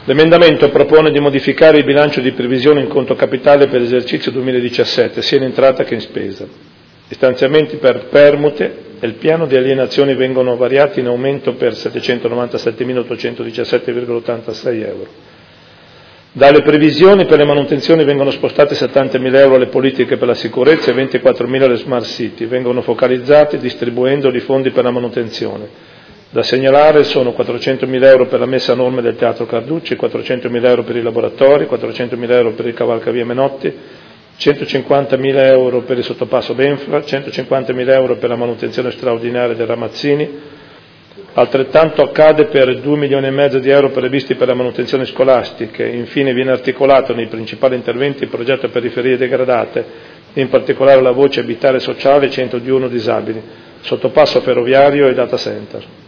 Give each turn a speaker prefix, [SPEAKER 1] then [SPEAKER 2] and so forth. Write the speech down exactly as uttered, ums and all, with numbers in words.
[SPEAKER 1] L'emendamento propone di modificare il bilancio di previsione in conto capitale per l'esercizio duemiladiciassette, sia in entrata che in spesa. Gli stanziamenti per permute e il piano di alienazioni vengono variati in aumento per settecentonovantasettemila ottocentodiciassette virgola ottantasei euro. Dalle previsioni per le manutenzioni vengono spostate settantamila euro alle politiche per la sicurezza e ventiquattromila alle smart city, vengono focalizzati distribuendo i fondi per la manutenzione. Da segnalare sono quattrocentomila euro per la messa a norma del Teatro Carducci, quattrocentomila euro per i laboratori, quattrocentomila euro per il cavalcavia Menotti, centocinquantamila euro per il sottopasso Benfra, centocinquantamila euro per la manutenzione straordinaria del Ramazzini. Altrettanto accade per due milioni e mezzo di euro previsti per la manutenzione scolastica. Infine viene articolato nei principali interventi il progetto periferie degradate, in particolare la voce abitare sociale centro di uno disabili, sottopasso ferroviario e data center.